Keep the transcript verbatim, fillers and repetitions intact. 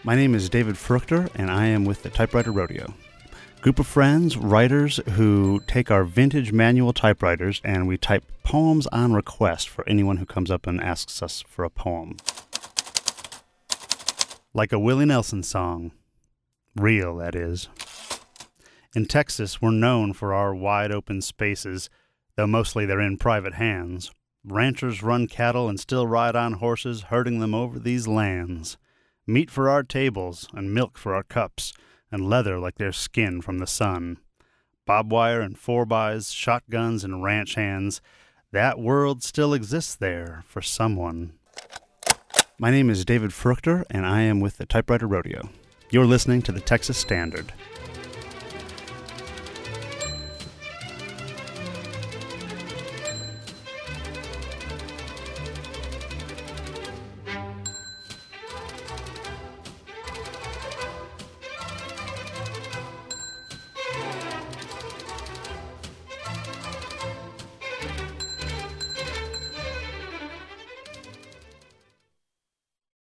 My name is David Fruchter, and I am with the Typewriter Rodeo. Group of friends, writers, who take our vintage manual typewriters and we type poems on request for anyone who comes up and asks us for a poem. Like a Willie Nelson song. Real, that is. In Texas, we're known for our wide open spaces, though mostly they're in private hands. Ranchers run cattle and still ride on horses, herding them over these lands. Meat for our tables, and milk for our cups, and leather like their skin from the sun. Bob wire and four-bys, shotguns and ranch hands. That world still exists there for someone. My name is David Fruchter, and I am with the Typewriter Rodeo. You're listening to the Texas Standard.